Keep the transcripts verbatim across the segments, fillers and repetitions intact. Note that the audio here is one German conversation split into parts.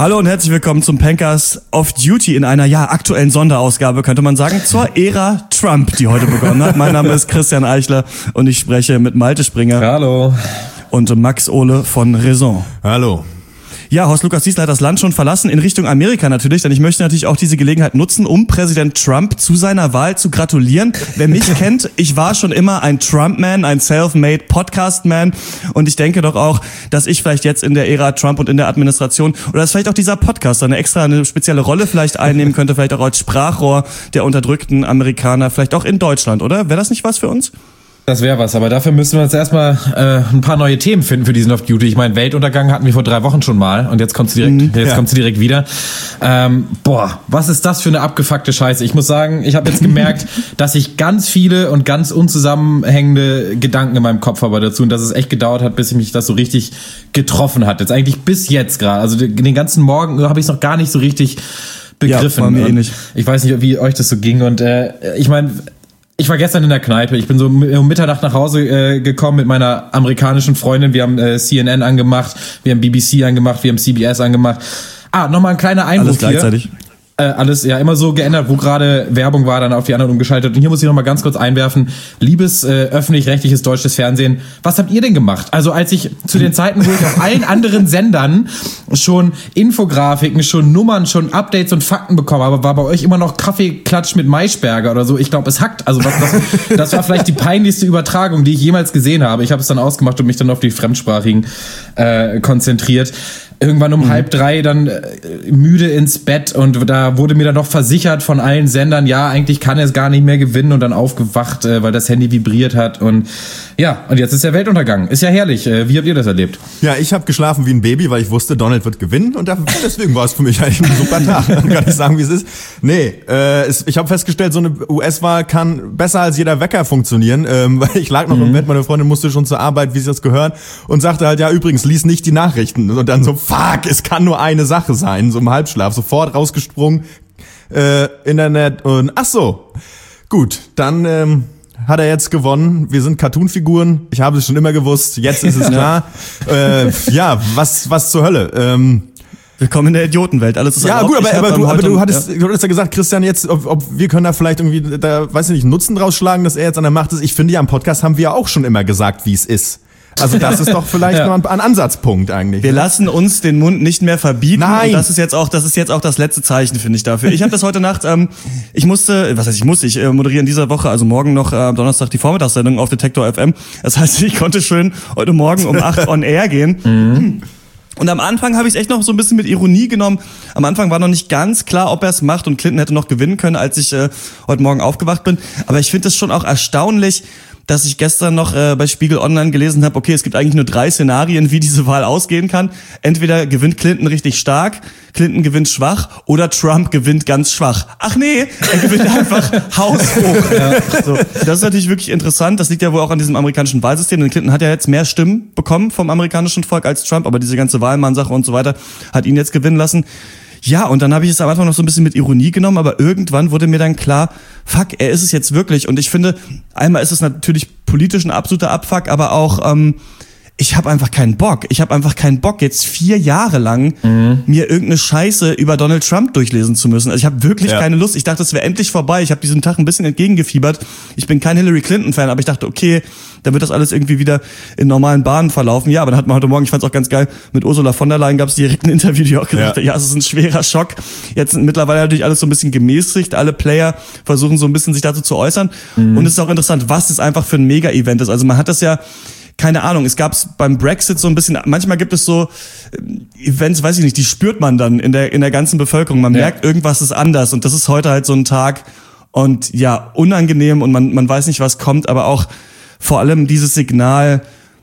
Hallo und herzlich willkommen zum Pankers Off Duty in einer, ja, aktuellen Sonderausgabe, könnte man sagen, zur Ära Trump, die heute begonnen hat. Mein Name ist Christian Eichler und ich spreche mit Malte Springer. Hallo. Und Max Ohle von Raison. Hallo. Ja, Horst Lukas Diesel hat das Land schon verlassen, in Richtung Amerika natürlich, denn ich möchte natürlich auch diese Gelegenheit nutzen, um Präsident Trump zu seiner Wahl zu gratulieren. Wer mich kennt, ich war schon immer ein Trump-Man, ein Self-Made Podcast-Man und ich denke doch auch, dass ich vielleicht jetzt in der Ära Trump und in der Administration oder dass vielleicht auch dieser Podcast eine extra, eine spezielle Rolle vielleicht einnehmen könnte, vielleicht auch als Sprachrohr der unterdrückten Amerikaner, vielleicht auch in Deutschland, oder? Wäre das nicht was für uns? Das wäre was, aber dafür müssen wir jetzt erstmal äh, ein paar neue Themen finden für diesen Off Duty. Ich meine, Weltuntergang hatten wir vor drei Wochen schon mal und jetzt kommt sie direkt, mhm, jetzt ja. kommt sie direkt wieder. Ähm, boah, was ist das für eine abgefuckte Scheiße? Ich muss sagen, ich habe jetzt gemerkt, dass ich ganz viele und ganz unzusammenhängende Gedanken in meinem Kopf habe dazu und dass es echt gedauert hat, bis ich mich das so richtig getroffen hat. Jetzt eigentlich bis jetzt gerade, also den ganzen Morgen habe ich es noch gar nicht so richtig begriffen. Ja, war mir eh nicht. Ich weiß nicht, wie euch das so ging und äh, ich meine, ich war gestern in der Kneipe. Ich bin so um Mitternacht nach Hause äh, gekommen mit meiner amerikanischen Freundin. Wir haben äh, C N N angemacht, wir haben B B C angemacht, wir haben C B S angemacht. Ah, nochmal ein kleiner Einwurf Alles gleichzeitig. Hier. Äh, alles ja immer so geändert, wo gerade Werbung war, dann auf die anderen umgeschaltet. Und hier muss ich noch mal ganz kurz einwerfen. Liebes äh, öffentlich-rechtliches deutsches Fernsehen, was habt ihr denn gemacht? Also als ich zu den Zeiten, wo ich auf allen anderen Sendern schon Infografiken, schon Nummern, schon Updates und Fakten bekommen habe, war bei euch immer noch Kaffeeklatsch mit Maischberger oder so. Ich glaube, es hackt. Also was, das, das war vielleicht die peinlichste Übertragung, die ich jemals gesehen habe. Ich habe es dann ausgemacht und mich dann auf die Fremdsprachigen äh, konzentriert. Irgendwann um mhm. halb drei dann äh, müde ins Bett und da wurde mir dann noch versichert von allen Sendern, ja, eigentlich kann er es gar nicht mehr gewinnen und dann aufgewacht, äh, weil das Handy vibriert hat und ja, und jetzt ist der Weltuntergang. Ist ja herrlich. Äh, wie habt ihr das erlebt? Ja, ich habe geschlafen wie ein Baby, weil ich wusste, Donald wird gewinnen und deswegen war es für mich eigentlich ein super Tag. Kann ich sagen, wie es ist. Nee, äh, es, ich habe festgestellt, so eine U S-Wahl kann besser als jeder Wecker funktionieren, ähm, weil ich lag noch mhm. im Bett, meine Freundin musste schon zur Arbeit, wie sie das gehört und sagte halt, ja, übrigens, lies nicht die Nachrichten und dann so, fuck, es kann nur eine Sache sein, so im Halbschlaf, sofort rausgesprungen, äh, Internet und ach so, gut, dann ähm, hat er jetzt gewonnen, wir sind Cartoonfiguren, ich habe es schon immer gewusst, jetzt ist es klar, äh, ja, was was zur Hölle, ähm, Willkommen in der Idiotenwelt, alles ist ja erlaubt. gut, aber, aber, du, aber du hattest, ja. du hattest ja gesagt, Christian, jetzt, ob, ob wir können da vielleicht irgendwie, da, weiß ich nicht, Nutzen draus schlagen, dass er jetzt an der Macht ist. Ich finde ja, im Podcast haben wir ja auch schon immer gesagt, wie es ist. Also das ist doch vielleicht ja. noch ein, ein Ansatzpunkt eigentlich. Wir ne? lassen uns den Mund nicht mehr verbieten. Nein. Und das ist jetzt auch, das ist jetzt auch das letzte Zeichen, finde ich dafür. Ich habe das heute Nacht, ähm, ich musste, was heißt ich muss, ich äh, moderiere in dieser Woche, also morgen noch äh, Donnerstag die Vormittagssendung auf Detektor F M. Das heißt, ich konnte schön heute Morgen um acht on air gehen. Mhm. Und am Anfang habe ich es echt noch so ein bisschen mit Ironie genommen. Am Anfang war noch nicht ganz klar, ob er es macht und Clinton hätte noch gewinnen können, als ich äh, heute Morgen aufgewacht bin. Aber ich finde es schon auch erstaunlich, dass ich gestern noch äh, bei Spiegel Online gelesen habe, okay, es gibt eigentlich nur drei Szenarien, wie diese Wahl ausgehen kann. Entweder gewinnt Clinton richtig stark, Clinton gewinnt schwach oder Trump gewinnt ganz schwach. Ach nee, er gewinnt einfach haushoch. Ja, so. Das ist natürlich wirklich interessant. Das liegt ja wohl auch an diesem amerikanischen Wahlsystem. Denn Clinton hat ja jetzt mehr Stimmen bekommen vom amerikanischen Volk als Trump, aber diese ganze Wahlmann-Sache und so weiter hat ihn jetzt gewinnen lassen. Ja, und dann habe ich es am Anfang noch so ein bisschen mit Ironie genommen, aber irgendwann wurde mir dann klar, fuck, er ist es jetzt wirklich. Und ich finde, einmal ist es natürlich politisch ein absoluter Abfuck, aber auch, ähm, ich habe einfach keinen Bock. Ich habe einfach keinen Bock, jetzt vier Jahre lang mhm. mir irgendeine Scheiße über Donald Trump durchlesen zu müssen. Also ich habe wirklich ja. keine Lust. Ich dachte, es wäre endlich vorbei. Ich habe diesen Tag ein bisschen entgegengefiebert. Ich bin kein Hillary Clinton-Fan, aber ich dachte, okay, dann wird das alles irgendwie wieder in normalen Bahnen verlaufen. Ja, aber dann hat man heute Morgen, ich fand's auch ganz geil, mit Ursula von der Leyen gab es direkt ein Interview, die auch gesagt hat, ja. ja, es ist ein schwerer Schock. Jetzt sind mittlerweile natürlich alles so ein bisschen gemäßigt. Alle Player versuchen so ein bisschen sich dazu zu äußern. Mhm. Und es ist auch interessant, was das einfach für ein Mega-Event ist. Also man hat das ja, keine Ahnung, es gab's beim Brexit so ein bisschen, manchmal gibt es so Events, weiß ich nicht, die spürt man dann in der in der ganzen Bevölkerung. Man ja. merkt, irgendwas ist anders und das ist heute halt so ein Tag und ja, unangenehm und man man weiß nicht, was kommt, aber auch vor allem dieses Signal,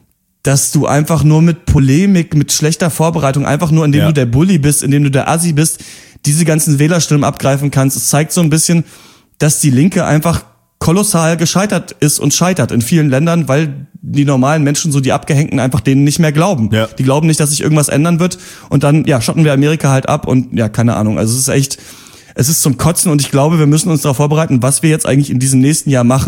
dass du einfach nur mit Polemik, mit schlechter Vorbereitung, einfach nur indem ja. du der Bully bist, indem du der Assi bist, diese ganzen Wählerstimmen abgreifen kannst. Es zeigt so ein bisschen, dass die Linke einfach kolossal gescheitert ist und scheitert in vielen Ländern, weil die normalen Menschen, so die Abgehängten, einfach denen nicht mehr glauben. Ja. Die glauben nicht, dass sich irgendwas ändern wird und dann, ja, schotten wir Amerika halt ab und ja, keine Ahnung. Also es ist echt, es ist zum Kotzen und ich glaube, wir müssen uns darauf vorbereiten, was wir jetzt eigentlich in diesem nächsten Jahr machen,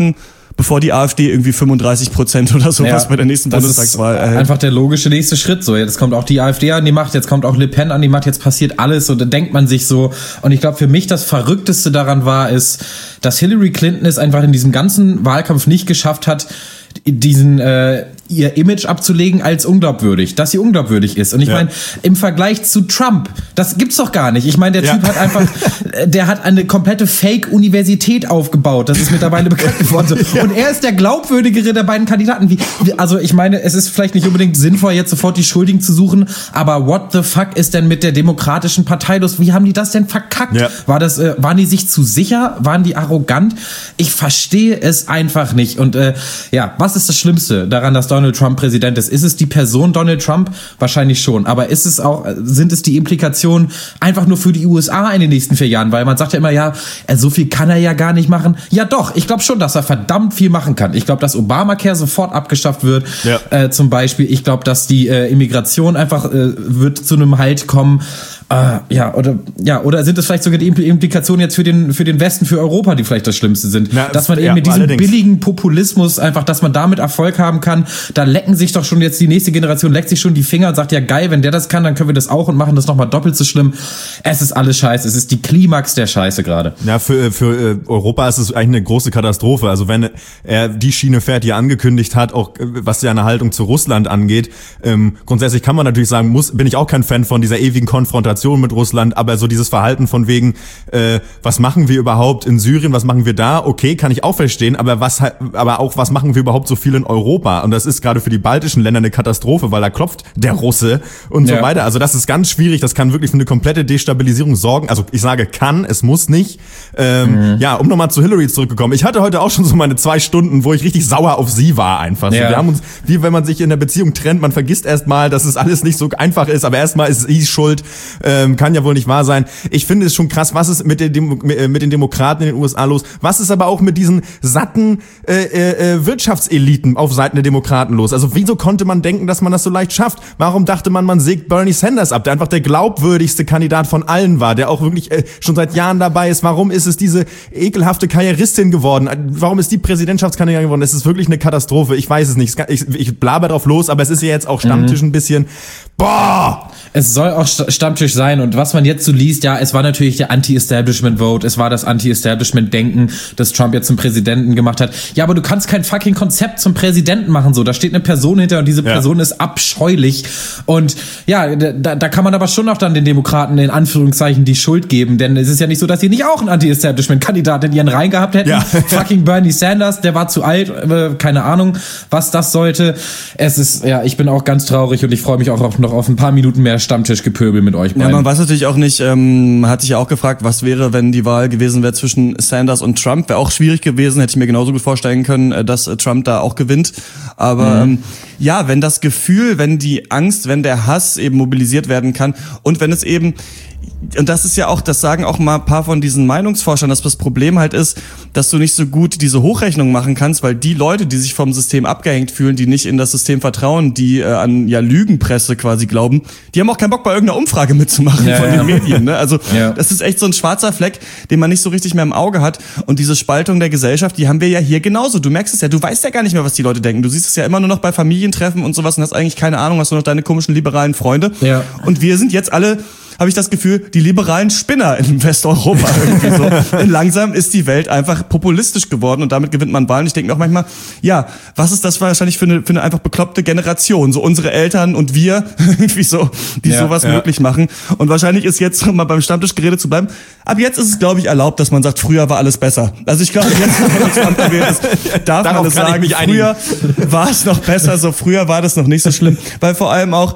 bevor die AfD irgendwie fünfunddreißig Prozent oder sowas Ja, bei der nächsten das Bundestagswahl ist erhält. einfach der logische nächste Schritt. So, jetzt kommt auch die AfD an die Macht, jetzt kommt auch Le Pen an die Macht, jetzt passiert alles und da denkt man sich so. Und ich glaube, für mich das Verrückteste daran war, ist, dass Hillary Clinton es einfach in diesem ganzen Wahlkampf nicht geschafft hat, diesen äh, ihr Image abzulegen als unglaubwürdig, dass sie unglaubwürdig ist. Und ich ja. meine, im Vergleich zu Trump, das gibt's doch gar nicht. Ich meine, der ja. Typ hat einfach, der hat eine komplette Fake-Universität aufgebaut. Das ist mittlerweile bekannt geworden. Ja. Und er ist der glaubwürdigere der beiden Kandidaten. Wie, also ich meine, es ist vielleicht nicht unbedingt sinnvoll, jetzt sofort die Schuldigen zu suchen, aber what the fuck ist denn mit der Demokratischen Partei los? Wie haben die das denn verkackt? Ja. War das, äh, waren die sich zu sicher? Waren die arrogant? Ich verstehe es einfach nicht. Und äh, ja, was ist das Schlimmste daran, dass Donald Trump Präsident ist? Ist es die Person Donald Trump? Wahrscheinlich schon. Aber ist es auch, sind es die Implikationen einfach nur für die U S A in den nächsten vier Jahren? Weil man sagt ja immer, ja, so viel kann er ja gar nicht machen. Ja doch, ich glaube schon, dass er verdammt viel machen kann. Ich glaube, dass Obamacare sofort abgeschafft wird. Ja. Äh, zum Beispiel. Ich glaube, dass die äh, Immigration einfach äh, wird zu einem Halt kommen. Äh, ja, oder, ja, oder sind es vielleicht sogar die Implikationen jetzt für den, für den Westen, für Europa, die vielleicht das Schlimmste sind? Na, dass man eben ja, mit diesem allerdings. billigen Populismus einfach, dass man damit Erfolg haben kann, da lecken sich doch schon jetzt die nächste Generation, leckt sich schon die Finger und sagt, ja geil, wenn der das kann, dann können wir das auch und machen das nochmal doppelt so schlimm. Es ist alles scheiße, es ist die Klimax der Scheiße gerade. Ja, für, für Europa ist es eigentlich eine große Katastrophe. Also wenn er die Schiene fährt, die er angekündigt hat, auch was seine Haltung zu Russland angeht, ähm, grundsätzlich kann man natürlich sagen, muss, bin ich auch kein Fan von dieser ewigen Konfrontation mit Russland, aber so dieses Verhalten von wegen, äh, was machen wir überhaupt in Syrien, was machen wir da, okay, kann ich auch verstehen, aber was, aber auch, was machen wir überhaupt so viel in Europa? Und das ist gerade für die baltischen Länder eine Katastrophe, weil da klopft der Russe und ja. so weiter. Also das ist ganz schwierig, das kann wirklich für eine komplette Destabilisierung sorgen. Also ich sage kann, es muss nicht. Ähm, mhm. Ja, um nochmal zu Hillary zurückzukommen. Ich hatte heute auch schon so meine zwei Stunden, wo ich richtig sauer auf sie war einfach. Ja. Wir haben uns, wie wenn man sich in der Beziehung trennt, man vergisst erstmal, dass es alles nicht so einfach ist, aber erstmal ist sie schuld. Ähm, kann ja wohl nicht wahr sein. Ich finde es schon krass, was ist mit, der Demo- mit den Demokraten in den U S A los? Was ist aber auch mit diesen satten äh, äh, Wirtschaftseliten auf Seiten der Demokraten los? Also wieso konnte man denken, dass man das so leicht schafft? Warum dachte man, man sägt Bernie Sanders ab, der einfach der glaubwürdigste Kandidat von allen war, der auch wirklich äh, schon seit Jahren dabei ist? Warum ist es diese ekelhafte Karrieristin geworden? Warum ist die Präsidentschaftskandidatin geworden? Es ist wirklich eine Katastrophe. Ich weiß es nicht. Ich, ich blaber drauf los, aber es ist ja jetzt auch Stammtisch mhm. ein bisschen. Boah! Es soll auch Stammtisch sein und was man jetzt so liest, ja, es war natürlich der Anti-Establishment-Vote, es war das Anti-Establishment-Denken, das Trump jetzt zum Präsidenten gemacht hat. Ja, aber du kannst kein fucking Konzept zum Präsidenten machen, so. Da steht eine Person hinter und diese Person ja. ist abscheulich. Und ja, da, da kann man aber schon auch dann den Demokraten in Anführungszeichen die Schuld geben, denn es ist ja nicht so, dass sie nicht auch einen Anti-Establishment-Kandidat in ihren Reihen gehabt hätten. Ja. Fucking Bernie Sanders, der war zu alt, äh, keine Ahnung, was das sollte. Es ist, ja, ich bin auch ganz traurig und ich freue mich auch noch auf ein paar Minuten mehr Stammtischgepöbel mit euch beiden. Ja, man weiß natürlich auch nicht, ähm, hat sich ja auch gefragt, was wäre, wenn die Wahl gewesen wäre zwischen Sanders und Trump. Wäre auch schwierig gewesen, hätte ich mir genauso gut vorstellen können, dass Trump da auch gewinnt. Aber mhm. ähm, ja, wenn das Gefühl, wenn die Angst, wenn der Hass eben mobilisiert werden kann und wenn es eben, und das ist ja auch, das sagen auch mal ein paar von diesen Meinungsforschern, dass das Problem halt ist, dass du nicht so gut diese Hochrechnung machen kannst, weil die Leute, die sich vom System abgehängt fühlen, die nicht in das System vertrauen, die äh, an ja Lügenpresse quasi glauben, die haben auch keinen Bock bei irgendeiner Umfrage mitzumachen ja, von ja. den Medien. Ne? Also ja. das ist echt so ein schwarzer Fleck, den man nicht so richtig mehr im Auge hat. Und diese Spaltung der Gesellschaft, die haben wir ja hier genauso. Du merkst es ja, du weißt ja gar nicht mehr, was die Leute denken. Du siehst es ja immer nur noch bei Familientreffen und sowas und hast eigentlich keine Ahnung, hast nur noch deine komischen liberalen Freunde. Ja. Und wir sind jetzt alle, habe ich das Gefühl, die liberalen Spinner in Westeuropa irgendwie so. Denn langsam ist die Welt einfach populistisch geworden und damit gewinnt man Wahlen. Ich denke mir auch manchmal, ja, was ist das wahrscheinlich für eine, für eine einfach bekloppte Generation? So unsere Eltern und wir, irgendwie so, die ja, sowas ja. möglich machen. Und wahrscheinlich ist jetzt, um mal beim Stammtischgerede zu bleiben, ab jetzt ist es, glaube ich, erlaubt, dass man sagt, früher war alles besser. Also ich glaube, jetzt, wenn man Trump gewählt ist, darf Darauf man es sagen, früher war es noch besser, so früher war das noch nicht so schlimm. Weil vor allem auch,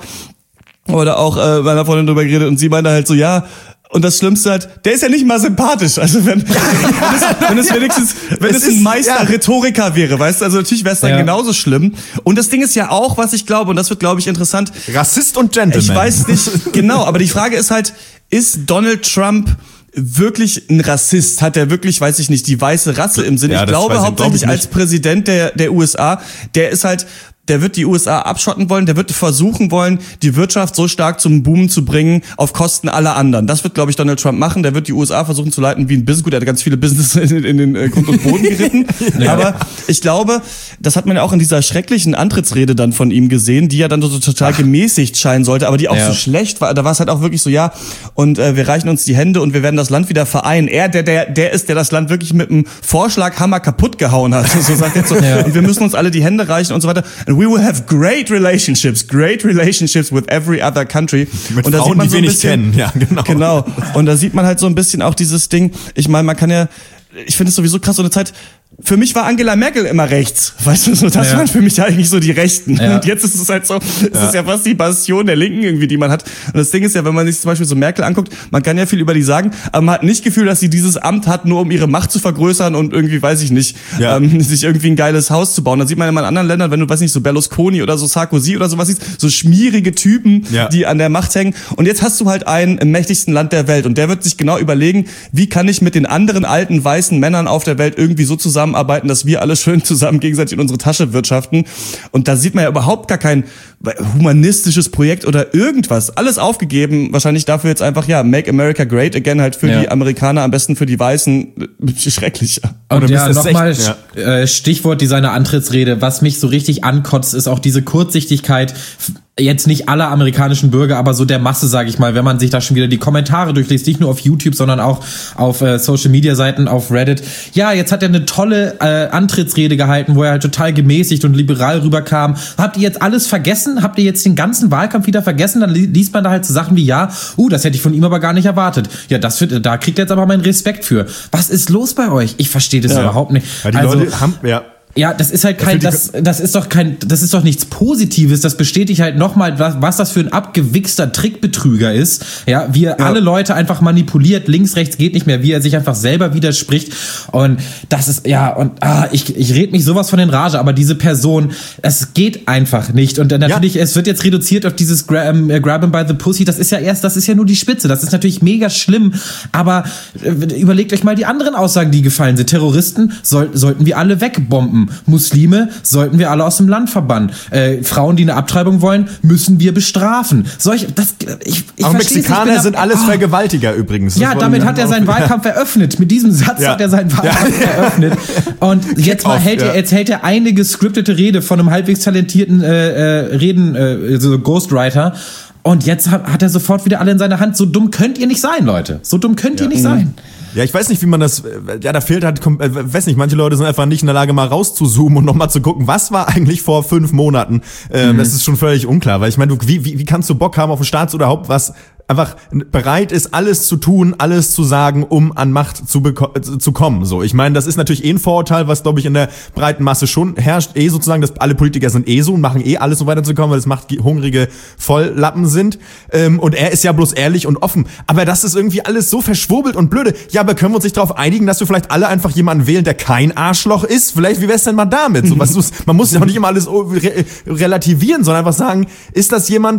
oder auch äh, meiner Freundin drüber geredet und sie meinte halt so, ja, und das Schlimmste halt, der ist ja nicht mal sympathisch. Also wenn, wenn es, wenn es wenigstens, wenn es, es ein Meister ja. Rhetoriker wäre, weißt du, also natürlich wäre es dann ja. genauso schlimm. Und das Ding ist ja auch, was ich glaube, und das wird, glaube ich, interessant. Rassist und Gentleman. Ich weiß nicht, genau, aber die Frage ist halt, ist Donald Trump wirklich ein Rassist? Hat er wirklich, weiß ich nicht, die weiße Rasse im Sinn? Ja, ich glaube hauptsächlich als Präsident der, der U S A, der ist halt, der wird die U S A abschotten wollen, der wird versuchen wollen, die Wirtschaft so stark zum Boomen zu bringen, auf Kosten aller anderen. Das wird, glaube ich, Donald Trump machen. Der wird die U S A versuchen zu leiten wie ein Business. Gut, er hat ganz viele Business in, in den äh, Grund und Boden geritten. Ja. Aber ich glaube, das hat man ja auch in dieser schrecklichen Antrittsrede dann von ihm gesehen, die ja dann so total Ach. gemäßigt scheinen sollte, aber die auch ja. so schlecht war. Da war es halt auch wirklich so, ja, und äh, wir reichen uns die Hände und wir werden das Land wieder vereinen. Er, der, der, der ist, der das Land wirklich mit einem Vorschlaghammer kaputt gehauen hat. So sagt er so. Ja. Und wir müssen uns alle die Hände reichen und so weiter. And we will have great relationships, great relationships with every other country. Mit und da Frauen, sieht man die so wir ein nicht bisschen, kennen. Ja, genau. Genau. Und da sieht man halt so ein bisschen auch dieses Ding. Ich meine, man kann ja, ich finde es sowieso krass, so eine Zeit, für mich war Angela Merkel immer rechts. Weißt du, so, das ja. waren für mich eigentlich so die Rechten. Ja. Und jetzt ist es halt so, es ja. ist ja fast die Bastion der Linken irgendwie, die man hat. Und das Ding ist ja, wenn man sich zum Beispiel so Merkel anguckt, man kann ja viel über die sagen, aber man hat nicht Gefühl, dass sie dieses Amt hat, nur um ihre Macht zu vergrößern und irgendwie, weiß ich nicht, ja. ähm, sich irgendwie ein geiles Haus zu bauen. Da sieht man immer in anderen Ländern, wenn du, weiß nicht, so Berlusconi oder so Sarkozy oder sowas siehst, so schmierige Typen, ja. die an der Macht hängen. Und jetzt hast du halt einen im mächtigsten Land der Welt. Und der wird sich genau überlegen, wie kann ich mit den anderen alten, weißen Männern auf der Welt irgendwie so zusammenarbeiten, dass wir alle schön zusammen gegenseitig in unsere Tasche wirtschaften. Und da sieht man ja überhaupt gar kein humanistisches Projekt oder irgendwas. Alles aufgegeben. Wahrscheinlich dafür jetzt einfach, ja, Make America Great Again, halt für ja. die Amerikaner, am besten für die Weißen. Schrecklich. Und oder ja, nochmal ja. Stichwort die seine Antrittsrede. Was mich so richtig ankotzt, ist auch diese Kurzsichtigkeit. Jetzt nicht aller amerikanischen Bürger, aber so der Masse, sage ich mal, wenn man sich da schon wieder die Kommentare durchliest, nicht nur auf YouTube, sondern auch auf äh, Social-Media-Seiten, auf Reddit. Ja, jetzt hat er eine tolle äh, Antrittsrede gehalten, wo er halt total gemäßigt und liberal rüberkam. Habt ihr jetzt alles vergessen? Habt ihr jetzt den ganzen Wahlkampf wieder vergessen? Dann li- liest man da halt so Sachen wie, ja, uh, das hätte ich von ihm aber gar nicht erwartet. Ja, das wird, da kriegt er jetzt aber meinen Respekt für. Was ist los bei euch? Ich verstehe das ja. überhaupt nicht. Ja, die also, Leute haben, ja. Ja, das ist halt kein, das, das ist doch kein, das ist doch nichts Positives. Das bestätigt halt nochmal, was, was das für ein abgewichster Trickbetrüger ist. Ja, wie er ja. alle Leute einfach manipuliert, links, rechts geht nicht mehr, wie er sich einfach selber widerspricht. Und das ist, ja, und ah, ich, ich red mich sowas von in Rage, aber diese Person, es geht einfach nicht. Und natürlich, ja. es wird jetzt reduziert auf dieses Gra- ähm, Grab him by the Pussy. Das ist ja erst, das ist ja nur die Spitze. Das ist natürlich mega schlimm. Aber äh, überlegt euch mal die anderen Aussagen, die gefallen sind. Terroristen soll, sollten wir alle wegbomben. Muslime sollten wir alle aus dem Land verbannen. Äh, Frauen, die eine Abtreibung wollen, müssen wir bestrafen. Solche, das, ich, ich Auch Mexikaner nicht, sind ab, alles oh. Vergewaltiger übrigens. Das ja, damit hat er seinen Wahlkampf eröffnet. Mit diesem Satz ja. hat er seinen Wahlkampf ja. eröffnet. Und jetzt mal hält er, jetzt hält er eine gescriptete Rede von einem halbwegs talentierten äh, äh, Reden, äh, so Ghostwriter. Und jetzt hat, hat er sofort wieder alle in seiner Hand. So dumm könnt ihr nicht sein, Leute. So dumm könnt ihr ja. nicht sein. Ja, ich weiß nicht, wie man das, ja, da fehlt halt, äh, weiß nicht, manche Leute sind einfach nicht in der Lage, mal rauszuzoomen und nochmal zu gucken, was war eigentlich vor fünf Monaten. Ähm, mhm. Das ist schon völlig unklar, weil ich meine, wie, wie, wie kannst du Bock haben auf ein Staatsoberhaupt, was einfach bereit ist, alles zu tun, alles zu sagen, um an Macht zu, beko- zu kommen. So, ich meine, das ist natürlich eh ein Vorurteil, was, glaube ich, in der breiten Masse schon herrscht. Eh sozusagen, dass alle Politiker sind eh so und machen eh alles, um weiterzukommen, weil es machthungrige Volllappen sind. Ähm, und er ist ja bloß ehrlich und offen. Aber das ist irgendwie alles so verschwurbelt und blöde. Ja, aber können wir uns nicht darauf einigen, dass wir vielleicht alle einfach jemanden wählen, der kein Arschloch ist? Vielleicht, wie wär's denn mal damit? So, was, man muss ja auch nicht immer alles re- relativieren, sondern einfach sagen, ist das jemand,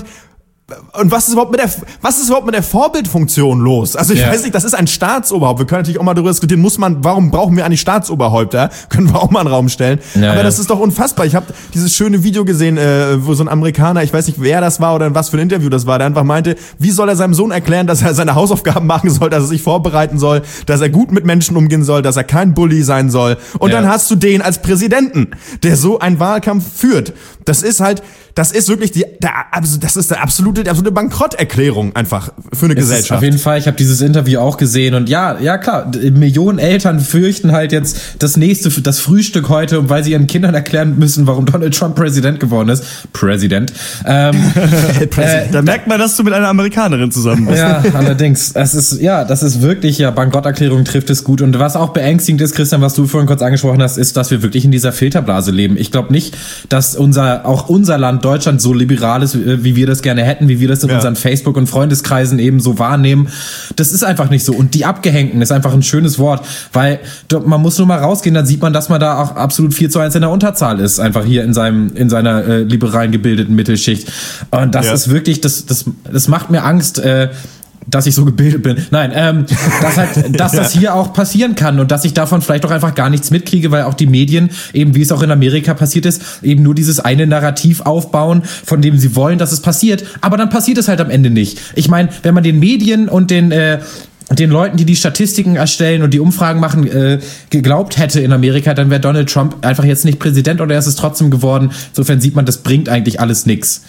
und was ist überhaupt mit der, was ist überhaupt mit der Vorbildfunktion los? Also ich ja. weiß nicht, das ist ein Staatsoberhaupt. Wir können natürlich auch mal darüber diskutieren, muss man, warum brauchen wir eigentlich Staatsoberhäupter? Können wir auch mal in den Raum stellen. Ja, Aber ja. das ist doch unfassbar. Ich habe dieses schöne Video gesehen, äh, wo so ein Amerikaner, ich weiß nicht, wer das war oder was für ein Interview das war, der einfach meinte, wie soll er seinem Sohn erklären, dass er seine Hausaufgaben machen soll, dass er sich vorbereiten soll, dass er gut mit Menschen umgehen soll, dass er kein Bully sein soll. Und ja. dann hast du den als Präsidenten, der so einen Wahlkampf führt. Das ist halt, das ist wirklich die, der, also das ist der absolute, die absolute Bankrotterklärung einfach für eine es Gesellschaft. Ist auf jeden Fall, ich habe dieses Interview auch gesehen und ja, ja klar, Millionen Eltern fürchten halt jetzt das nächste, das Frühstück heute, weil sie ihren Kindern erklären müssen, warum Donald Trump Präsident geworden ist. Präsident. Ähm, äh, da merkt man, dass du mit einer Amerikanerin zusammen bist. Ja, allerdings. Das ist, ja, das ist wirklich, ja, Bankrotterklärung trifft es gut. Und was auch beängstigend ist, Christian, was du vorhin kurz angesprochen hast, ist, dass wir wirklich in dieser Filterblase leben. Ich glaube nicht, dass unser, auch unser Land Deutschland so liberal ist, wie wir das gerne hätten, wie wir das in ja. unseren Facebook- und Freundeskreisen eben so wahrnehmen. Das ist einfach nicht so. Und die Abgehängten ist einfach ein schönes Wort, weil man muss nur mal rausgehen, dann sieht man, dass man da auch absolut vier zu eins in der Unterzahl ist, einfach hier in seinem, in seiner äh, liberalen gebildeten Mittelschicht. Und das ja. ist wirklich, das, das, das macht mir Angst, äh, dass ich so gebildet bin. Nein, ähm, dass halt, dass das hier auch passieren kann und dass ich davon vielleicht auch einfach gar nichts mitkriege, weil auch die Medien, eben wie es auch in Amerika passiert ist, eben nur dieses eine Narrativ aufbauen, von dem sie wollen, dass es passiert, aber dann passiert es halt am Ende nicht. Ich meine, wenn man den Medien und den äh, den Leuten, die die Statistiken erstellen und die Umfragen machen, äh, geglaubt hätte in Amerika, dann wäre Donald Trump einfach jetzt nicht Präsident oder er ist es trotzdem geworden. Insofern sieht man, das bringt eigentlich alles nix.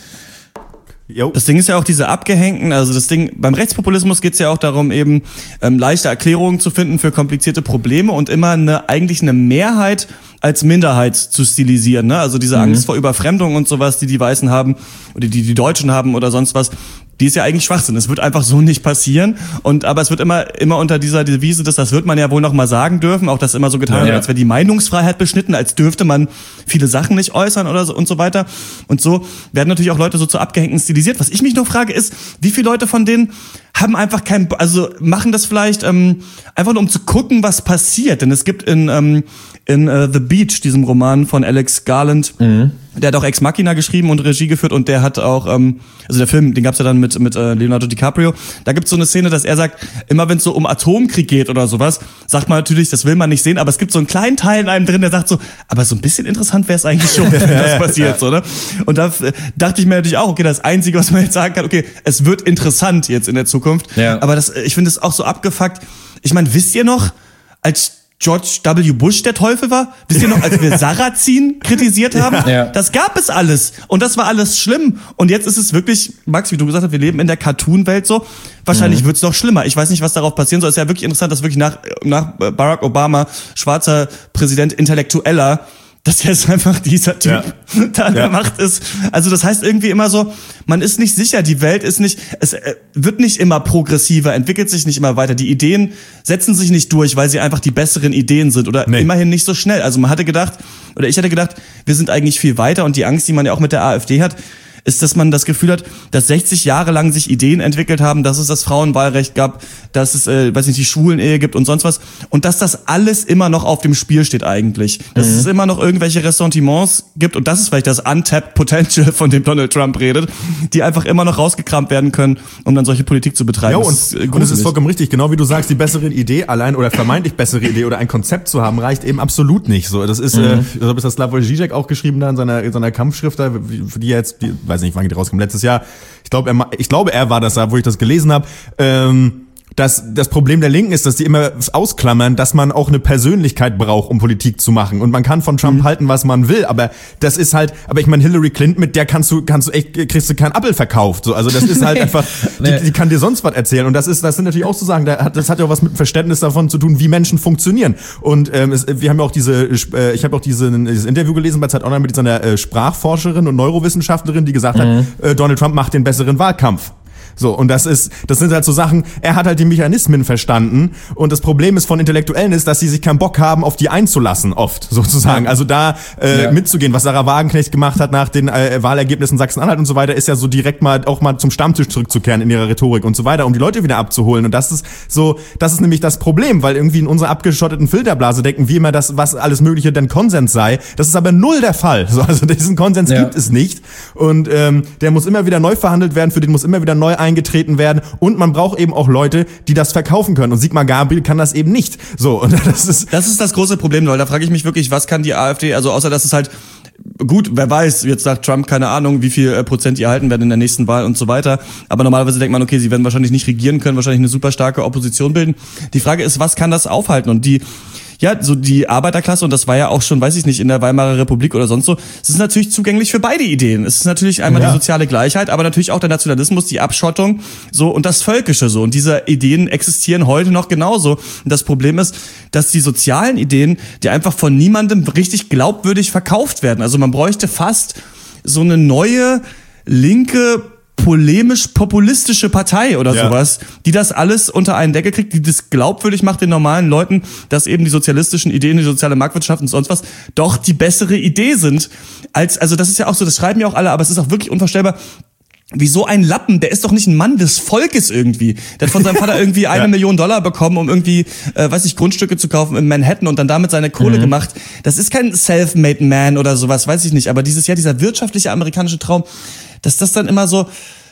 Jo. Das Ding ist ja auch diese abgehängten, also das Ding, beim Rechtspopulismus geht's ja auch darum, eben ähm, leichte Erklärungen zu finden für komplizierte Probleme und immer eine eigentlich eine Mehrheit als Minderheit zu stilisieren, ne? Also diese mhm. Angst vor Überfremdung und sowas, die die Weißen haben oder die die Deutschen haben oder sonst was, die ist ja eigentlich Schwachsinn. Es wird einfach so nicht passieren. Und aber es wird immer immer unter dieser Devise, dass das wird man ja wohl noch mal sagen dürfen, auch das immer so getan, ja. als wäre die Meinungsfreiheit beschnitten, als dürfte man viele Sachen nicht äußern oder so und so weiter. Und so werden natürlich auch Leute so zu abgehängten stilisiert. Was ich mich nur frage ist, wie viele Leute von denen haben einfach kein, also machen das vielleicht ähm, einfach nur um zu gucken, was passiert. Denn es gibt in ähm, in uh, The Beach, diesem Roman von Alex Garland, mhm. der hat auch Ex Machina geschrieben und Regie geführt und der hat auch, ähm, also der Film, den gab's ja dann mit mit äh, Leonardo DiCaprio, da gibt's so eine Szene, dass er sagt, immer wenn es so um Atomkrieg geht oder sowas, sagt man natürlich, das will man nicht sehen, aber es gibt so einen kleinen Teil in einem drin, der sagt so, aber so ein bisschen interessant wäre es eigentlich schon, wenn das passiert, so, ne? Und da äh, dachte ich mir natürlich auch, okay, das Einzige, was man jetzt sagen kann, okay, es wird interessant jetzt in der Zukunft, ja. aber das, ich finde es auch so abgefuckt. Ich meine, wisst ihr noch, als George W. Bush der Teufel war? Wisst ihr noch, als wir Sarrazin kritisiert haben? Ja. Das gab es alles. Und das war alles schlimm. Und jetzt ist es wirklich, Max, wie du gesagt hast, wir leben in der Cartoon-Welt so. Wahrscheinlich mhm. wird's noch schlimmer. Ich weiß nicht, was darauf passieren soll. Es ist ja wirklich interessant, dass wirklich nach, nach Barack Obama, schwarzer Präsident, Intellektueller, dass jetzt einfach dieser Typ ja. da an der ja. Macht ist. Also das heißt irgendwie immer so, man ist nicht sicher, die Welt ist nicht, es wird nicht immer progressiver, entwickelt sich nicht immer weiter. Die Ideen setzen sich nicht durch, weil sie einfach die besseren Ideen sind oder nee. immerhin nicht so schnell. Also man hatte gedacht, oder ich hatte gedacht, wir sind eigentlich viel weiter und die Angst, die man ja auch mit der AfD hat, ist, dass man das Gefühl hat, dass sechzig Jahre lang sich Ideen entwickelt haben, dass es das Frauenwahlrecht gab, dass es, äh, weiß nicht, die Schwulenehe gibt und sonst was. Und dass das alles immer noch auf dem Spiel steht eigentlich. Dass mhm. es immer noch irgendwelche Ressentiments gibt. Und das ist vielleicht das Untapped Potential, von dem Donald Trump redet, die einfach immer noch rausgekramt werden können, um dann solche Politik zu betreiben. Ja, und, das ist, und es ist vollkommen richtig. Genau wie du sagst, die bessere Idee allein oder vermeintlich bessere Idee oder ein Konzept zu haben, reicht eben absolut nicht. So, das ist, mhm. äh, das hat das Slavoj Žižek auch geschrieben da in seiner, in seiner Kampfschrift da, für die jetzt, die, weiß nicht, wann die rauskommen, letztes Jahr. Ich glaube, er, ich glaube, er war das da, wo ich das gelesen habe. Ähm, dass das Problem der Linken ist, dass die immer ausklammern, dass man auch eine Persönlichkeit braucht, um Politik zu machen. Und man kann von Trump mhm. halten, was man will, aber das ist halt, aber ich meine, Hillary Clinton, mit der kannst du, kannst du echt, kriegst du keinen Apfel verkauft. So, also das ist halt einfach, die, die kann dir sonst was erzählen. Und das ist, das sind natürlich auch zu sagen, das hat ja auch was mit dem Verständnis davon zu tun, wie Menschen funktionieren. Und ähm, es, wir haben ja auch diese, äh, ich habe auch diese, dieses Interview gelesen bei Zeit Online mit dieser äh, Sprachforscherin und Neurowissenschaftlerin, die gesagt mhm. hat, äh, Donald Trump macht den besseren Wahlkampf. So, und das ist, das sind halt so Sachen, er hat halt die Mechanismen verstanden und das Problem ist von Intellektuellen ist, dass sie sich keinen Bock haben, auf die einzulassen, oft, sozusagen. Also da äh, ja. mitzugehen, was Sarah Wagenknecht gemacht hat nach den äh, Wahlergebnissen Sachsen-Anhalt und so weiter, ist ja so direkt mal auch mal zum Stammtisch zurückzukehren in ihrer Rhetorik und so weiter, um die Leute wieder abzuholen. Und das ist so, das ist nämlich das Problem, weil irgendwie in unserer abgeschotteten Filterblase denken wir immer, dass was alles Mögliche denn Konsens sei. Das ist aber null der Fall. So, also diesen Konsens ja. gibt es nicht. Und ähm, der muss immer wieder neu verhandelt werden, für den muss immer wieder neu eingetreten werden und man braucht eben auch Leute, die das verkaufen können und Sigmar Gabriel kann das eben nicht. So, und das ist das ist das große Problem, weil da frage ich mich wirklich, was kann die AfD, also außer dass es halt gut, wer weiß, jetzt sagt Trump, keine Ahnung, wie viel äh, Prozent die erhalten werden in der nächsten Wahl und so weiter, aber normalerweise denkt man, okay, sie werden wahrscheinlich nicht regieren können, wahrscheinlich eine super starke Opposition bilden. Die Frage ist, was kann das aufhalten? Und die ja, so die Arbeiterklasse, und das war ja auch schon, weiß ich nicht, in der Weimarer Republik oder sonst so, es ist natürlich zugänglich für beide Ideen. Es ist natürlich einmal ja. die soziale Gleichheit, aber natürlich auch der Nationalismus, die Abschottung, so, und das Völkische, so. Und diese Ideen existieren heute noch genauso. Und das Problem ist, dass die sozialen Ideen, die einfach von niemandem richtig glaubwürdig verkauft werden. Also man bräuchte fast so eine neue, linke, polemisch-populistische Partei oder ja. sowas, die das alles unter einen Deckel kriegt, die das glaubwürdig macht den normalen Leuten, dass eben die sozialistischen Ideen, die soziale Marktwirtschaft und sonst was doch die bessere Idee sind. Als, also das ist ja auch so, das schreiben ja auch alle, aber es ist auch wirklich unvorstellbar, wie so ein Lappen, der ist doch nicht ein Mann des Volkes irgendwie. Der hat von seinem Vater irgendwie eine ja. Million Dollar bekommen, um irgendwie, äh, weiß ich, Grundstücke zu kaufen in Manhattan und dann damit seine Kohle mhm. gemacht. Das ist kein self-made man oder sowas, weiß ich nicht. Aber dieses Jahr, dieser wirtschaftliche amerikanische Traum, dass das dann immer so,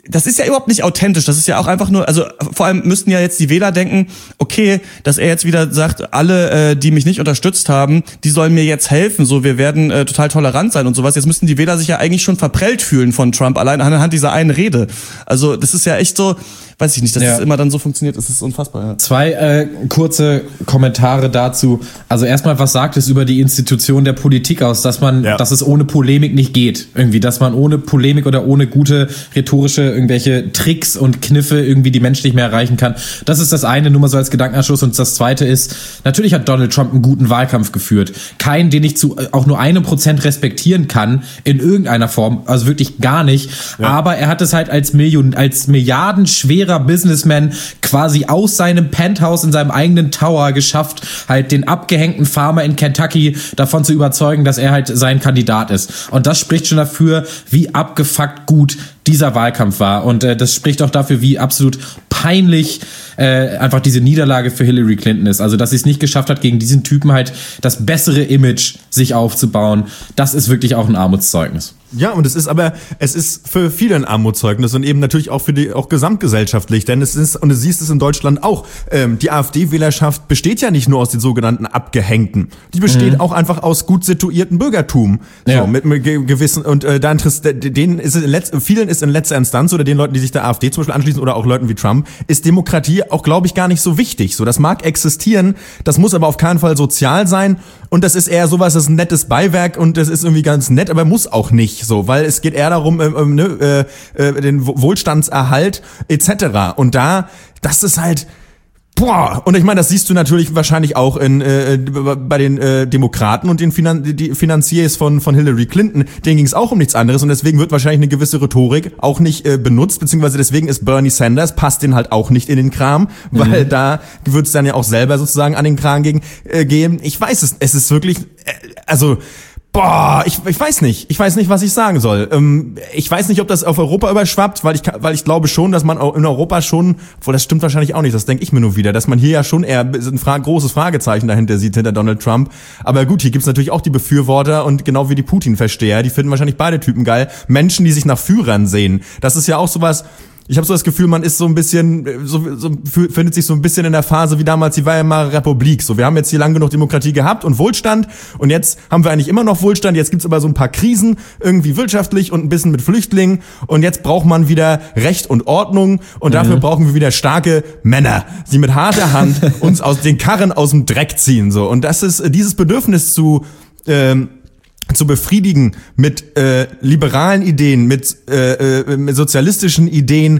das ist ja überhaupt nicht authentisch. Das ist ja auch einfach nur, also vor allem müssten ja jetzt die Wähler denken, okay, dass er jetzt wieder sagt, alle, äh, die mich nicht unterstützt haben, die sollen mir jetzt helfen, so, wir werden äh, total tolerant sein und sowas. Jetzt müssten die Wähler sich ja eigentlich schon verprellt fühlen von Trump, allein anhand dieser einen Rede. Also das ist ja echt so, weiß ich nicht, dass ja. das immer dann so funktioniert, das ist unfassbar. Ja. Zwei äh, kurze Kommentare dazu. Also erstmal, was sagt es über die Institution der Politik aus, dass man, ja. dass es ohne Polemik nicht geht, irgendwie, dass man ohne Polemik oder ohne gute rhetorische irgendwelche Tricks und Kniffe irgendwie die Menschen nicht mehr erreichen kann. Das ist das eine, nur mal so als Gedankenanschluss. Und das zweite ist, natürlich hat Donald Trump einen guten Wahlkampf geführt. Keinen, den ich zu auch nur einem Prozent respektieren kann, in irgendeiner Form, also wirklich gar nicht. Ja. Aber er hat es halt als Million, als milliardenschwerer Businessman quasi aus seinem Penthouse in seinem eigenen Tower geschafft, halt den abgehängten Farmer in Kentucky davon zu überzeugen, dass er halt sein Kandidat ist. Und das spricht schon dafür, wie abgefuckt gut dieser Wahlkampf war. Und äh, das spricht auch dafür, wie absolut peinlich äh, einfach diese Niederlage für Hillary Clinton ist. Also, dass sie es nicht geschafft hat, gegen diesen Typen halt das bessere Image sich aufzubauen. Das ist wirklich auch ein Armutszeugnis. Ja, und es ist aber, es ist für viele ein Armutszeugnis und eben natürlich auch für die, auch gesamtgesellschaftlich, denn es ist, und du siehst es in Deutschland auch, ähm, die AfD-Wählerschaft besteht ja nicht nur aus den sogenannten Abgehängten, die besteht mhm. auch einfach aus gut situierten Bürgertum, so, ja. mit, mit gewissen, und äh, da interessiert, denen ist es in letz, vielen ist in letzter Instanz, oder den Leuten, die sich der AfD zum Beispiel anschließen, oder auch Leuten wie Trump, ist Demokratie auch, glaube ich, gar nicht so wichtig, so, das mag existieren, das muss aber auf keinen Fall sozial sein, und das ist eher sowas, das ist ein nettes Beiwerk, und das ist irgendwie ganz nett, aber muss auch nicht. So, weil es geht eher darum, ähm, ne, äh, den Wohlstandserhalt et cetera. Und da, das ist halt, boah, und ich meine, das siehst du natürlich wahrscheinlich auch in äh, bei den äh, Demokraten und den Finan- die Finanziers von von Hillary Clinton, denen ging es auch um nichts anderes und deswegen wird wahrscheinlich eine gewisse Rhetorik auch nicht äh, benutzt, beziehungsweise deswegen ist Bernie Sanders, passt den halt auch nicht in den Kram, weil mhm. da wird es dann ja auch selber sozusagen an den Kran gegen, äh, gehen. Ich weiß es, es ist wirklich, äh, also Boah, ich, ich weiß nicht. Ich weiß nicht, was ich sagen soll. Ähm, ich weiß nicht, ob das auf Europa überschwappt, weil ich, weil ich glaube schon, dass man auch in Europa schon, obwohl das stimmt wahrscheinlich auch nicht, das denke ich mir nur wieder, dass man hier ja schon eher ein Fra- großes Fragezeichen dahinter sieht, hinter Donald Trump. Aber gut, hier gibt's natürlich auch die Befürworter und genau wie die Putin-Versteher, die finden wahrscheinlich beide Typen geil. Menschen, die sich nach Führern sehen. Das ist ja auch sowas. Ich habe so das Gefühl, man ist so ein bisschen, so, so findet sich so ein bisschen in der Phase wie damals die Weimarer Republik. So, wir haben jetzt hier lang genug Demokratie gehabt und Wohlstand und jetzt haben wir eigentlich immer noch Wohlstand. Jetzt gibt's aber so ein paar Krisen, irgendwie wirtschaftlich und ein bisschen mit Flüchtlingen und jetzt braucht man wieder Recht und Ordnung und dafür mhm. brauchen wir wieder starke Männer, die mit harter Hand uns aus den Karren aus dem Dreck ziehen. So, und das ist dieses Bedürfnis zu ähm, zu befriedigen mit äh, liberalen Ideen, mit, äh, äh, mit sozialistischen Ideen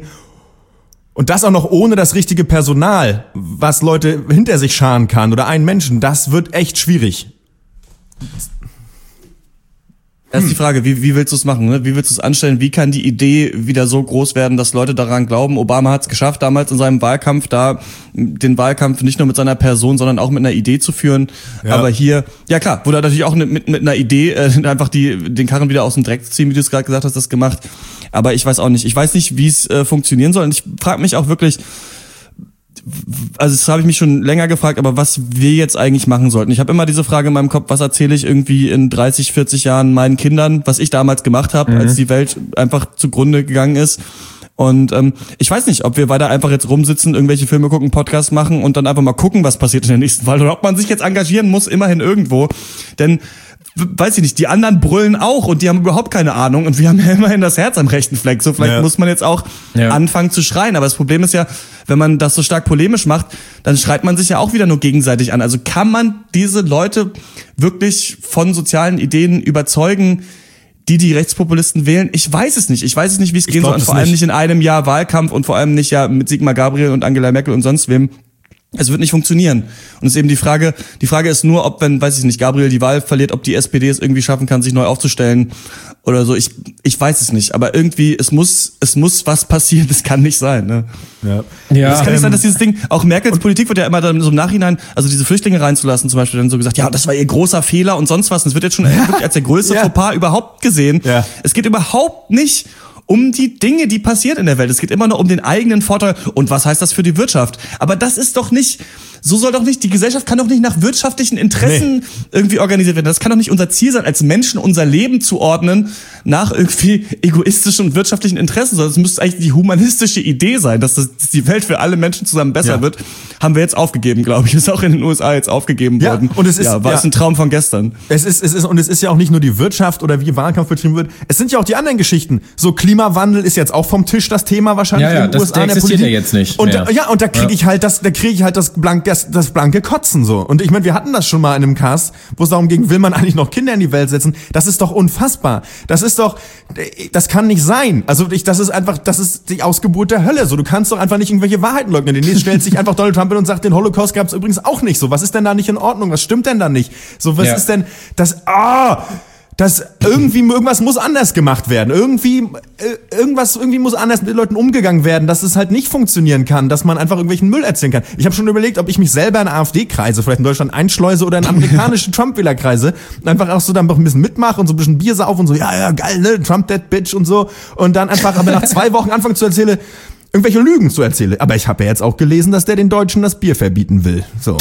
und das auch noch ohne das richtige Personal, was Leute hinter sich scharen kann oder einen Menschen, das wird echt schwierig. Das ist die Frage, wie, wie willst du es machen? Ne? Wie willst du es anstellen? Wie kann die Idee wieder so groß werden, dass Leute daran glauben? Obama hat es geschafft, damals in seinem Wahlkampf, da den Wahlkampf nicht nur mit seiner Person, sondern auch mit einer Idee zu führen. Ja. Aber hier, ja klar, wurde er natürlich auch mit, mit einer Idee äh, einfach die den Karren wieder aus dem Dreck ziehen, wie du es gerade gesagt hast, das gemacht. Aber ich weiß auch nicht. Ich weiß nicht, wie es äh, funktionieren soll. Und ich frage mich auch wirklich, also das habe ich mich schon länger gefragt, aber was wir jetzt eigentlich machen sollten. Ich habe immer diese Frage in meinem Kopf, was erzähle ich irgendwie in dreißig, vierzig Jahren meinen Kindern, was ich damals gemacht habe, mhm. als die Welt einfach zugrunde gegangen ist. Und ähm, ich weiß nicht, ob wir weiter einfach jetzt rumsitzen, irgendwelche Filme gucken, Podcasts machen und dann einfach mal gucken, was passiert in der nächsten Wahl oder ob man sich jetzt engagieren muss, immerhin irgendwo. Denn weiß ich nicht, die anderen brüllen auch und die haben überhaupt keine Ahnung und wir haben ja immerhin das Herz am rechten Fleck. So, vielleicht ja. muss man jetzt auch ja. anfangen zu schreien. Aber das Problem ist ja, wenn man das so stark polemisch macht, dann schreit man sich ja auch wieder nur gegenseitig an. Also kann man diese Leute wirklich von sozialen Ideen überzeugen, die die Rechtspopulisten wählen? Ich weiß es nicht. Ich weiß es nicht, wie es gehen soll. Und vor allem nicht. nicht in einem Jahr Wahlkampf und vor allem nicht ja mit Sigmar Gabriel und Angela Merkel und sonst wem. Es wird nicht funktionieren. Und es ist eben die Frage, die Frage ist nur, ob, wenn, weiß ich nicht, Gabriel die Wahl verliert, ob die S P D es irgendwie schaffen kann, sich neu aufzustellen oder so. Ich, ich weiß es nicht. Aber irgendwie, es muss, es muss was passieren. Das kann nicht sein, ne? Ja. ja das kann ähm, nicht sein, dass dieses Ding, auch Merkels Politik wird ja immer dann so im Nachhinein, also diese Flüchtlinge reinzulassen zum Beispiel, dann so gesagt, ja, das war ihr großer Fehler und sonst was. Und es wird jetzt schon wirklich als der größte ja. Fauxpas überhaupt gesehen. Ja. Es geht überhaupt nicht um die Dinge, die passieren in der Welt. Es geht immer nur um den eigenen Vorteil. Und was heißt das für die Wirtschaft? Aber das ist doch nicht so soll doch nicht, die Gesellschaft kann doch nicht nach wirtschaftlichen Interessen nee. irgendwie organisiert werden. Das kann doch nicht unser Ziel sein, als Menschen unser Leben zu ordnen nach irgendwie egoistischen und wirtschaftlichen Interessen, sondern es müsste eigentlich die humanistische Idee sein, dass, das, dass die Welt für alle Menschen zusammen besser ja. wird. Haben wir jetzt aufgegeben, glaube ich. Ist auch in den U S A jetzt aufgegeben ja, worden. Und es ist, ja, war ja, es ein Traum von gestern. Es ist, es ist, und es ist ja auch nicht nur die Wirtschaft oder wie Wahlkampf betrieben wird. Es sind ja auch die anderen Geschichten. So Klimawandel ist jetzt auch vom Tisch das Thema wahrscheinlich ja, ja, in den das, U S A. Der existiert ja jetzt nicht. Und mehr. Da, ja, und da kriege ich halt das, da kriege ich halt das blank, das, das blanke Kotzen so. Und ich meine, wir hatten das schon mal in einem Cast, wo es darum ging, will man eigentlich noch Kinder in die Welt setzen? Das ist doch unfassbar. Das ist doch, das kann nicht sein. Also ich, das ist einfach, das ist die Ausgeburt der Hölle. So, du kannst doch einfach nicht irgendwelche Wahrheiten leugnen. Demnächst stellt sich einfach Donald Trump hin und sagt, den Holocaust gab es übrigens auch nicht. So, was ist denn da nicht in Ordnung? Was stimmt denn da nicht? So, was ja. ist denn das? Ah, das irgendwie irgendwas muss anders gemacht werden. Irgendwie äh, irgendwas irgendwie muss anders mit den Leuten umgegangen werden, dass es halt nicht funktionieren kann, dass man einfach irgendwelchen Müll erzählen kann. Ich habe schon überlegt, ob ich mich selber in AfD-Kreise, vielleicht in Deutschland einschleuse oder in amerikanische Trump-Wähler-Kreise, einfach auch so dann noch ein bisschen mitmache und so ein bisschen Bier sauf und so, ja, ja, geil, ne, Trump that bitch und so. Und dann einfach aber nach zwei Wochen anfangen zu erzählen, irgendwelche Lügen zu erzählen. Aber ich habe ja jetzt auch gelesen, dass der den Deutschen das Bier verbieten will. So.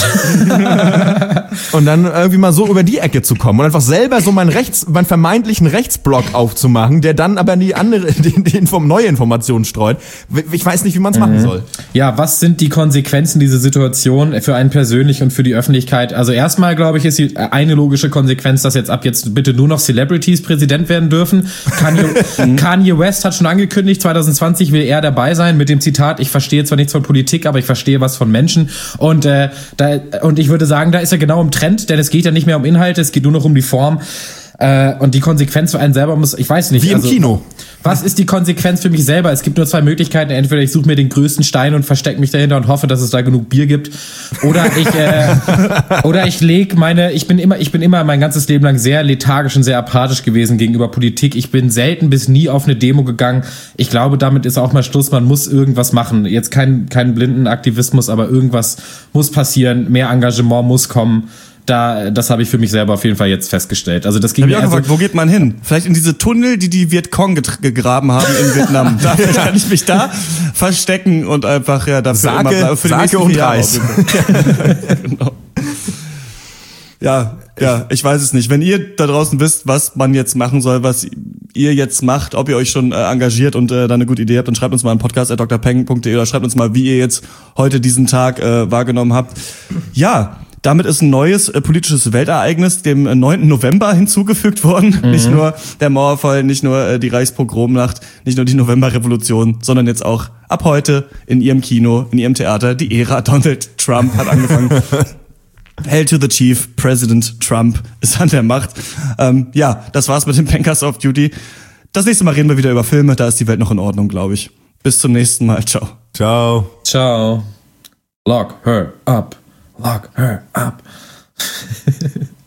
Und dann irgendwie mal so über die Ecke zu kommen und einfach selber so meinen Rechts, meinen vermeintlichen Rechtsblock aufzumachen, der dann aber die andere, die, die Inform, neue Informationen streut. Ich weiß nicht, wie man es mhm. machen soll. Ja, was sind die Konsequenzen dieser Situation für einen persönlich und für die Öffentlichkeit? Also erstmal, glaube ich, ist die eine logische Konsequenz, dass jetzt ab jetzt bitte nur noch Celebrities Präsident werden dürfen. Kanye, Kanye West hat schon angekündigt, zwanzig zwanzig will er dabei sein, mit dem Zitat, ich verstehe zwar nichts von Politik, aber ich verstehe was von Menschen. Und äh, da, und ich würde sagen, da ist er genau im Trend, denn es geht ja nicht mehr um Inhalte, es geht nur noch um die Form. Äh, und die Konsequenz für einen selber muss, ich weiß nicht. Wie im also, Kino. Was ist die Konsequenz für mich selber? Es gibt nur zwei Möglichkeiten. Entweder ich suche mir den größten Stein und verstecke mich dahinter und hoffe, dass es da genug Bier gibt. Oder ich, äh, oder ich leg meine, ich bin immer, ich bin immer mein ganzes Leben lang sehr lethargisch und sehr apathisch gewesen gegenüber Politik. Ich bin selten bis nie auf eine Demo gegangen. Ich glaube, damit ist auch mal Schluss. Man muss irgendwas machen. Jetzt kein, kein blinden Aktivismus, aber irgendwas muss passieren. Mehr Engagement muss kommen. Da, das habe ich für mich selber auf jeden Fall jetzt festgestellt. Also das ging mir also, gefragt, wo geht man hin? Vielleicht in diese Tunnel, die die Vietcong gegraben haben in Vietnam. Dafür kann ich mich da verstecken und einfach ja dafür Sake, immer für die Sake und Jahre Reis. Genau. Ja, ja, ich weiß es nicht. Wenn ihr da draußen wisst, was man jetzt machen soll, was ihr jetzt macht, ob ihr euch schon äh, engagiert und äh, da eine gute Idee habt, dann schreibt uns mal an podcast at d r peng punkt d e oder schreibt uns mal, wie ihr jetzt heute diesen Tag äh, wahrgenommen habt. Ja, damit ist ein neues äh, politisches Weltereignis dem äh, neunten November hinzugefügt worden. Mhm. Nicht nur der Mauerfall, nicht nur äh, die Reichspogromnacht, nicht nur die Novemberrevolution, sondern jetzt auch ab heute in ihrem Kino, in ihrem Theater, die Ära Donald Trump hat angefangen. Hail to the Chief, President Trump ist an der Macht. Ähm, ja, das war's mit dem Bankers of Duty. Das nächste Mal reden wir wieder über Filme, da ist die Welt noch in Ordnung, glaube ich. Bis zum nächsten Mal, ciao. Ciao. Ciao. Lock her up. Lock her up.